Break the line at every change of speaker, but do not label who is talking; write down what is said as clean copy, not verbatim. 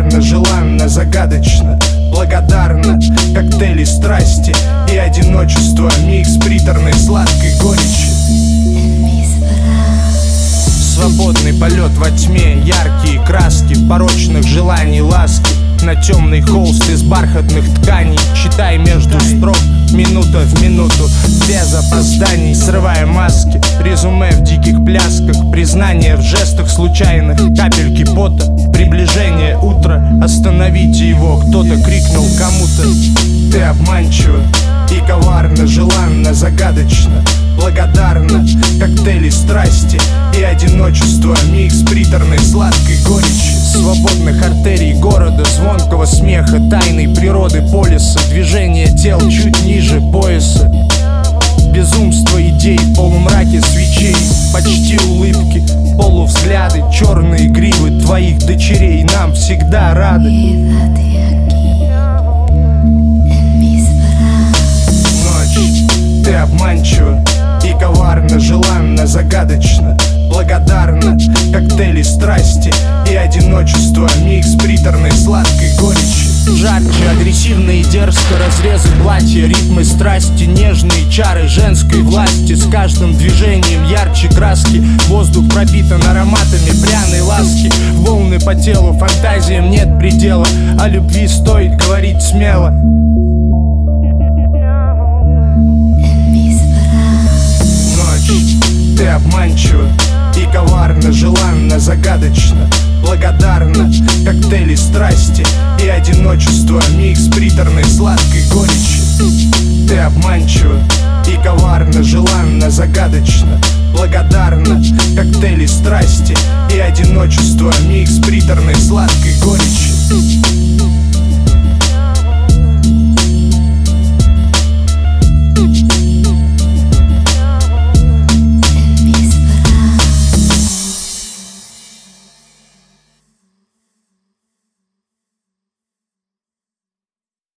коварно, желанно, загадочно, благодарна. Коктейли страсти и одиночества, микс приторной сладкой горечи. Свободный полет во тьме, яркие краски порочных желаний, ласки на темный холст из бархатных тканей. Читай между строк, минута в минуту, без опозданий, срывая маски. Резюме в диких плясках, признание в жестах случайных, капельки пота, приближение утра. Остановите его, кто-то крикнул кому-то. Ты обманчива и коварно, желанно, загадочно, благодарна. Коктейли страсти и одиночества, микс приторной сладкой горечи. Свободных артерий города, звонкого смеха, тайной природы полиса, движение тел чуть ниже пояса. Безумство идей в полумраке свечей, почти улыбки, полувзгляды, черные гривы твоих дочерей нам всегда рады. Ночь, ты обманчива и коварно, желанно, загадочно, благодарна. Коктейли страсти и одиночества, микс приторной сладкой горечи. Жарче, агрессивно и дерзко разрезы платья, ритмы страсти, нежные чары женской власти. С каждым движением ярче краски, воздух пропитан ароматами пряной ласки. Волны по телу, фантазиям нет предела, о любви стоит говорить смело. Ты обманчива и коварно, желанно, загадочно, благодарна. Коктейли страсти и одиночества, микс приторной сладкой горечи. Ты обманчива и коварно, желанно, загадочно, благодарна. Коктейли страсти и одиночества, микс приторной сладкой горечи.